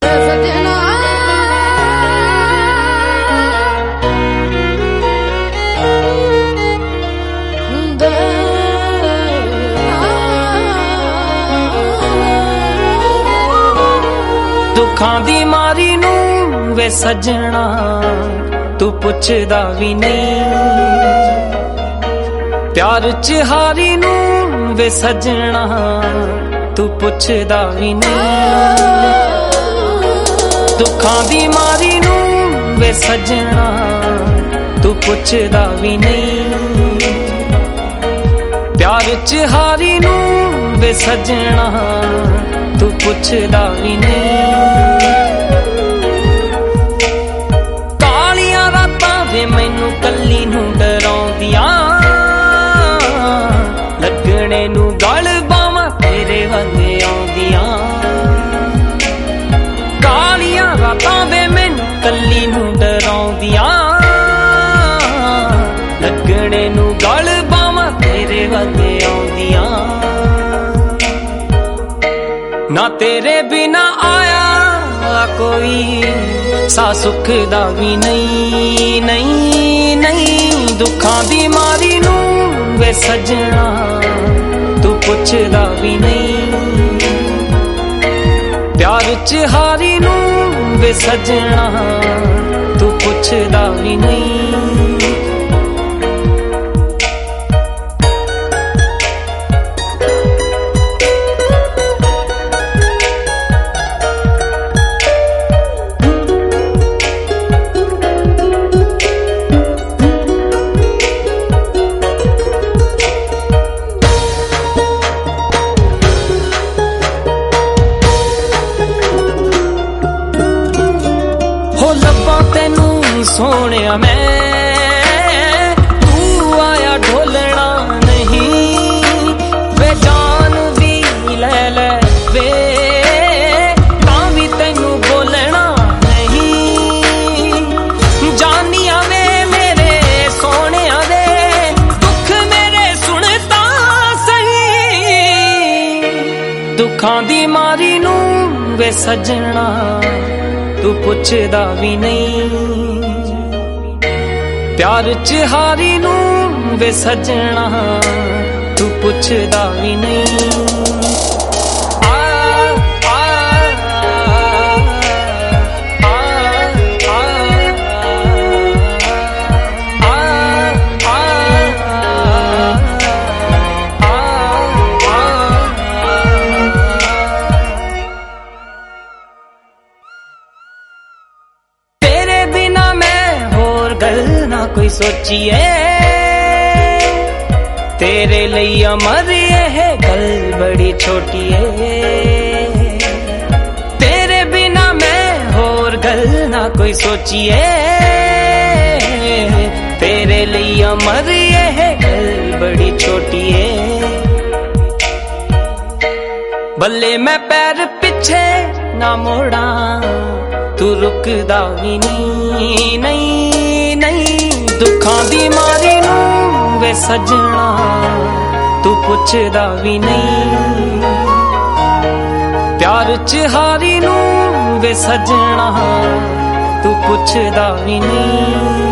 दुखां दी मारी नू वे सजना तू पुछदा भी नहीं, प्यार च हारी नू वे सजना तू पुछदा भी नहीं। दुखां दी मारी नू वे सजना तू पुछदा भी नहीं, प्यार च हारी नू वे सजना तू पुछदा भी नहीं। कालियां रातां वे मैनू कल्ली नू डराउंदियां, लगणे नू गल बावां तेरे वल्ले आउंदियां। कालियां रातां वे मैनू कल्ली नू डराउंदियां, लगणे नू गल बावां तेरे वल्ले आउंदियां। ना तेरे बिना आया कोई सा सुख दा भी नहीं, नहीं नहीं। दुखां दी मारी नू वे सजना तू पुछदा भी नहीं, प्यार च हारी नू वे सजना तू पुछदा भी नहीं। सोनिया मैं तू आया ढोलना नहीं, वे जान भी ले ले वे तां भी तैनू बोलना नहीं। जानिया वे मेरे सोनिया वे दुख मेरे सुनता सही, दुखां दी मारी नू वे सजना तू पुछदा भी नहीं, प्यार च हारी नू वे सजना तू पुछदा भी नहीं। कोई सोचिए तेरे लिए अमर ये गल बड़ी छोटी है, तेरे बिना मैं होर गल ना कोई सोचिए, तेरे लिए अमर ये गल बड़ी छोटी है। बल्ले मैं पैर पिछे ना मोड़ा तू रुकदा भी नहीं, नहीं नहीं। दुखां दी मारी नू वे सजना तू पुछदा भी नहीं, प्यार च हारी नू वे सजना तू पुछदा भी नहीं।